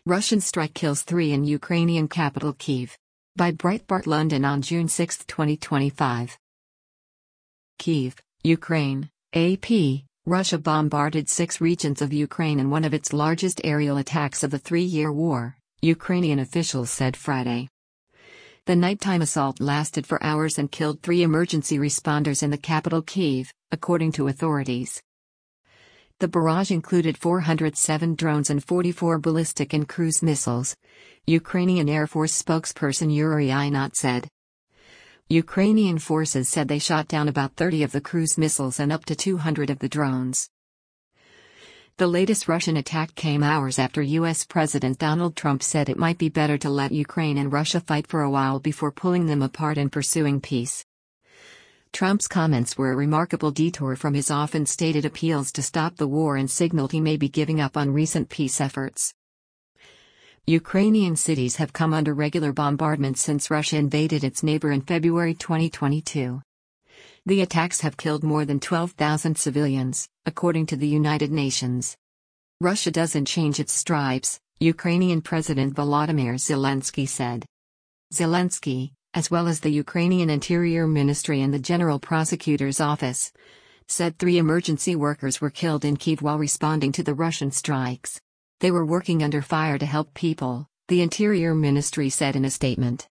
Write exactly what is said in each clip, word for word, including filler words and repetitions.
Russian strike kills three in Ukrainian capital Kyiv. By Breitbart London on June sixth twenty twenty-five. Kyiv, Ukraine, A P. Russia bombarded six regions of Ukraine in one of its largest aerial attacks of the three-year war, Ukrainian officials said Friday. The nighttime assault lasted for hours and killed three emergency responders in the capital Kyiv, according to authorities. The barrage included four hundred seven drones and forty-four ballistic and cruise missiles, Ukrainian Air Force spokesperson Yuri Ihnat said. Ukrainian forces said they shot down about thirty of the cruise missiles and up to two hundred of the drones. The latest Russian attack came hours after U S President Donald Trump said it might be better to let Ukraine and Russia fight for a while before pulling them apart and pursuing peace. Trump's comments were a remarkable detour from his often stated appeals to stop the war and signaled he may be giving up on recent peace efforts. Ukrainian cities have come under regular bombardment since Russia invaded its neighbor in February twenty twenty-two. The attacks have killed more than twelve thousand civilians, according to the United Nations. Russia doesn't change its stripes, Ukrainian President Volodymyr Zelensky said. Zelensky, as well as the Ukrainian Interior Ministry and the General Prosecutor's Office, said three emergency workers were killed in Kyiv while responding to the Russian strikes. They were working under fire to help people, the Interior Ministry said in a statement.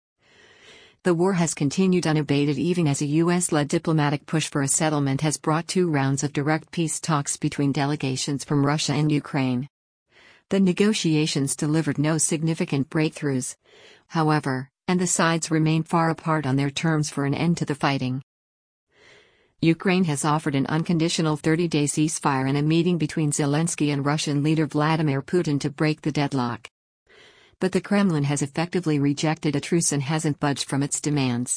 The war has continued unabated even as a U S-led diplomatic push for a settlement has brought two rounds of direct peace talks between delegations from Russia and Ukraine. The negotiations delivered no significant breakthroughs, however, and the sides remain far apart on their terms for an end to the fighting. Ukraine has offered an unconditional thirty-day ceasefire in a meeting between Zelensky and Russian leader Vladimir Putin to break the deadlock. But the Kremlin has effectively rejected a truce and hasn't budged from its demands.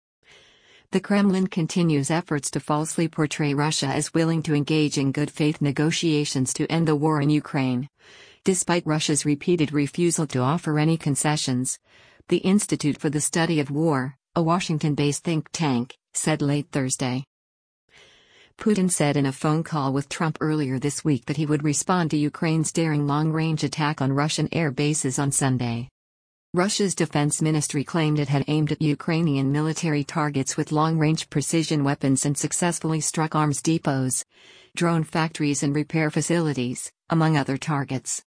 The Kremlin continues efforts to falsely portray Russia as willing to engage in good faith negotiations to end the war in Ukraine, despite Russia's repeated refusal to offer any concessions, the Institute for the Study of War, a Washington-based think tank, said late Thursday. Putin said in a phone call with Trump earlier this week that he would respond to Ukraine's daring long-range attack on Russian air bases on Sunday. Russia's defense ministry claimed it had aimed at Ukrainian military targets with long-range precision weapons and successfully struck arms depots, drone factories and repair facilities, among other targets.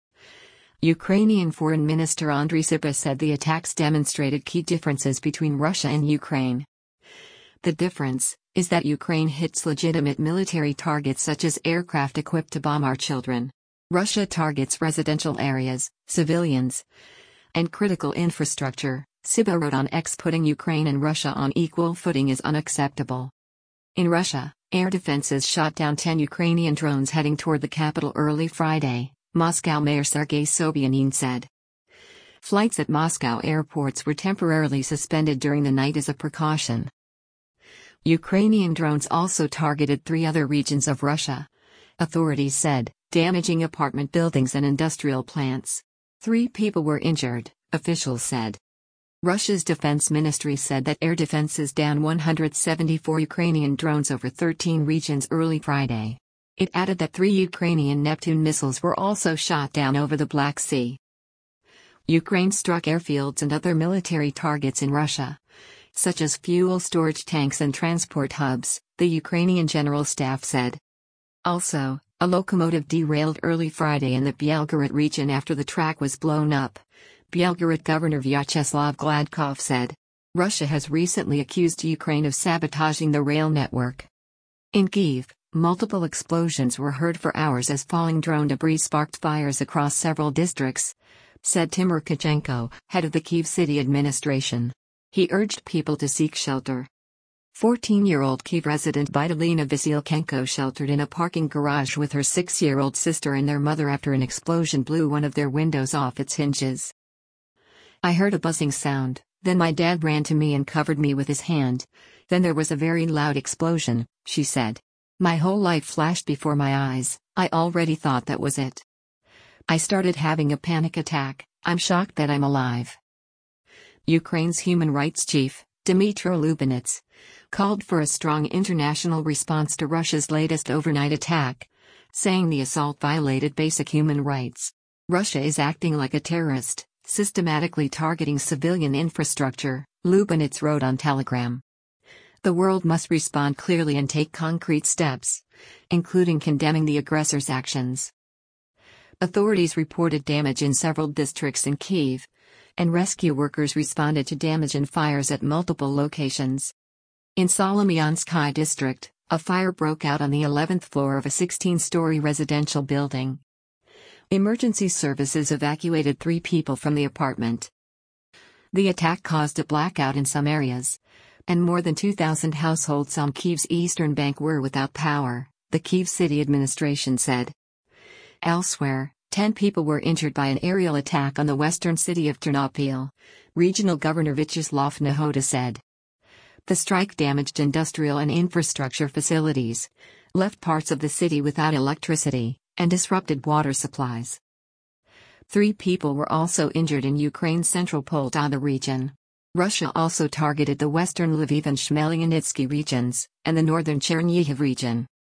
Ukrainian Foreign Minister Andriy Sybiha said the attacks demonstrated key differences between Russia and Ukraine. The difference is that Ukraine hits legitimate military targets such as aircraft equipped to bomb our children. Russia targets residential areas, civilians, and critical infrastructure, Sybiha wrote on X. Putting Ukraine and Russia on equal footing is unacceptable. In Russia, air defenses shot down ten Ukrainian drones heading toward the capital early Friday, Moscow Mayor Sergei Sobyanin said. Flights at Moscow airports were temporarily suspended during the night as a precaution. Ukrainian drones also targeted three other regions of Russia, authorities said, damaging apartment buildings and industrial plants. Three people were injured, officials said. Russia's defense ministry said that air defenses downed one hundred seventy-four Ukrainian drones over thirteen regions early Friday. It added that three Ukrainian Neptune missiles were also shot down over the Black Sea. Ukraine struck airfields and other military targets in Russia, such as fuel storage tanks and transport hubs, the Ukrainian General Staff said. Also, a locomotive derailed early Friday in the Belgorod region after the track was blown up, Belgorod Governor Vyacheslav Gladkov said. Russia has recently accused Ukraine of sabotaging the rail network. In Kyiv, multiple explosions were heard for hours as falling drone debris sparked fires across several districts, said Timur Kachenko, head of the Kyiv city administration. He urged people to seek shelter. fourteen-year-old Kyiv resident Vitalina Vasilchenko sheltered in a parking garage with her six-year-old sister and their mother after an explosion blew one of their windows off its hinges. I heard a buzzing sound, then my dad ran to me and covered me with his hand. Then there was a very loud explosion, she said. My whole life flashed before my eyes, I already thought that was it. I started having a panic attack, I'm shocked that I'm alive. Ukraine's human rights chief, Dmytro Lubinets, called for a strong international response to Russia's latest overnight attack, saying the assault violated basic human rights. Russia is acting like a terrorist, systematically targeting civilian infrastructure, Lubinets wrote on Telegram. The world must respond clearly and take concrete steps, including condemning the aggressor's actions. Authorities reported damage in several districts in Kyiv, and rescue workers responded to damage and fires at multiple locations. In Solomyansky district, a fire broke out on the eleventh floor of a sixteen-story residential building. Emergency services evacuated three people from the apartment. The attack caused a blackout in some areas, and more than two thousand households on Kyiv's eastern bank were without power, the Kyiv city administration said. Elsewhere, ten people were injured by an aerial attack on the western city of Ternopil, Regional Governor Vyacheslav Nahoda said. The strike damaged industrial and infrastructure facilities, left parts of the city without electricity, and disrupted water supplies. Three people were also injured in Ukraine's central Poltava region. Russia also targeted the western Lviv and Khmelnytskyi regions, and the northern Chernihiv region.